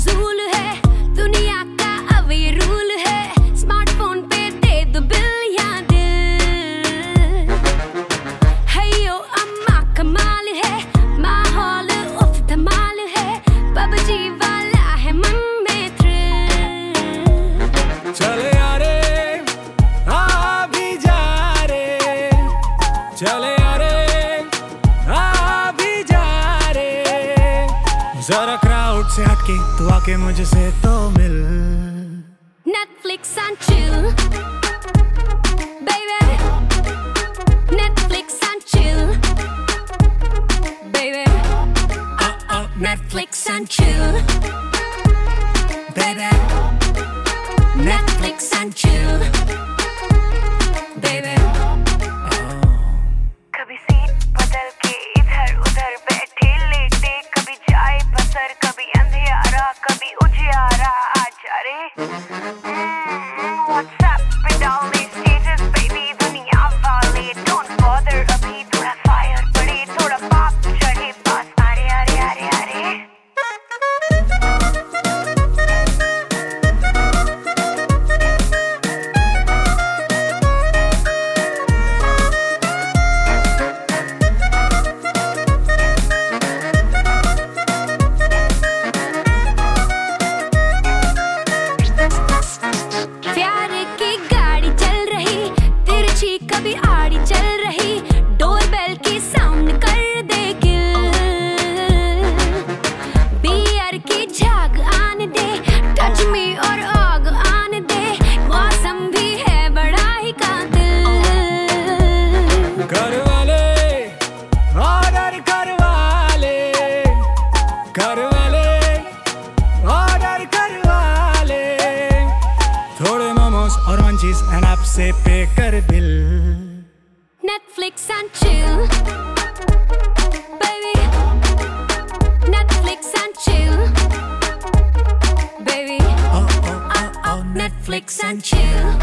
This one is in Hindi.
फजूल है, दुनिया का अब ये रूल है, स्मार्टफोन पे दे दो बिल या दिल। हेयो अम्मा कमाल है, माहौल उफ धमाल है, पबजी वाला है मन में थ्रिल। चले यारे आ भी जा रे, चले यारे आ भी जा रे, जरा क्राउड से हटके तू आके मुझसे तो मिल। Netflix and chill, baby. Netflix and chill, baby. Netflix and chill, baby. Netflix and chill, baby. कभी सीट बदल के इधर उधर बैठे लेटे, कभी जाए बसर, कभी अंधियारा, कभी उजियारा। आजा रे WhatsApp पे डाल दे स्टेटस बेबी, दुनिया वाले डोंट बॉदर, अभी थोड़ा फायर पड़े, थोड़ा पाप चढ़े, पास अरे अरे अरे अरे। प्यार की गाड़ी चल रही, तिरछी कभी आड़ी चल रही, डोरबेल की साउंड कर दे किल। बियर की झाग आने दे, टच मी और आग आने दे, मौसम भी है बड़ा ही कातिल। घर वाले ऑर्डर करवाले, घर वाले ऑर्डर करवाले, थोड़े मोमोज और मंचीज एंड ऐप से पे कर bill. Netflix and chill, baby. Netflix and chill, baby. Oh, oh, oh, oh, Netflix and chill.